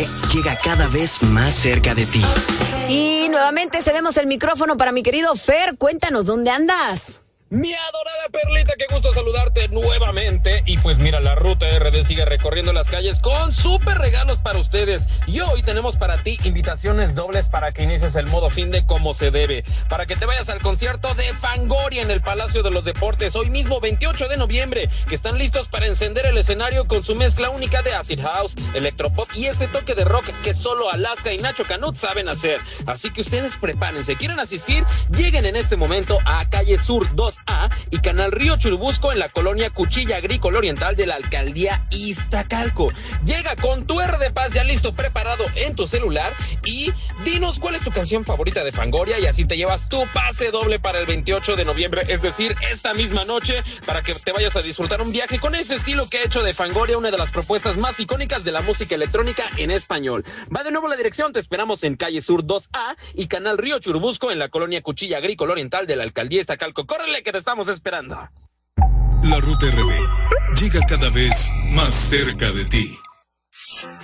RD llega cada vez más cerca de ti. Y nuevamente cedemos el micrófono para mi querido Fer. Cuéntanos, ¿dónde andas? Mi adorada Perlita, qué gusto saludarte nuevamente. Y pues mira, la Ruta RD sigue recorriendo las calles con súper regalos para ustedes. Y hoy tenemos para ti invitaciones dobles para que inicies el modo fin de como se debe. Para que te vayas al concierto de Fangoria en el Palacio de los Deportes, hoy mismo 28 de noviembre, que están listos para encender el escenario con su mezcla única de acid house, electropop y ese toque de rock que solo Alaska y Nacho Canut saben hacer. Así que ustedes prepárense, quieren asistir, lleguen en este momento a Calle Sur 2A y Canal Río Churubusco en la colonia Cuchilla Agrícola Oriental de la Alcaldía Iztacalco. Llega con tu R de Paz ya listo, preparado en tu celular y dinos cuál es tu canción favorita de Fangoria y así te llevas tu pase doble para el 28 de noviembre, es decir, esta misma noche, para que te vayas a disfrutar un viaje con ese estilo que ha hecho de Fangoria una de las propuestas más icónicas de la música electrónica en español. Va de nuevo la dirección, te esperamos en Calle Sur 2A y Canal Río Churubusco en la colonia Cuchilla Agrícola Oriental de la Alcaldía Iztacalco. ¡Córrele que te estamos esperando! La Ruta RD llega cada vez más cerca de ti.